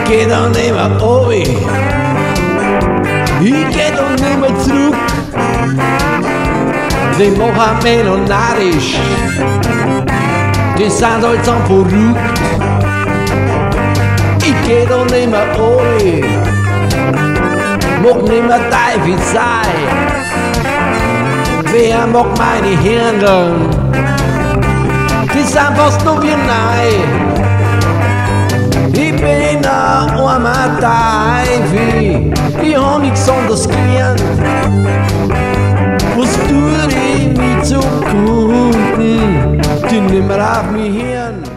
geh doch nicht mehr obi, ich geh doch nicht mehr zurück. Die machen mich noch narrisch, die sind halt so verrückt. Ich geh doch nicht mehr obi, mag nicht mehr Teufel sein. Wer mag meine Hirn? Die sind fast noch wie neu. Ich bin ein armer Teufel, ich hab nichts anderes gelernt. Was tue ich mit so Kunden, die nimmer auf mich hören?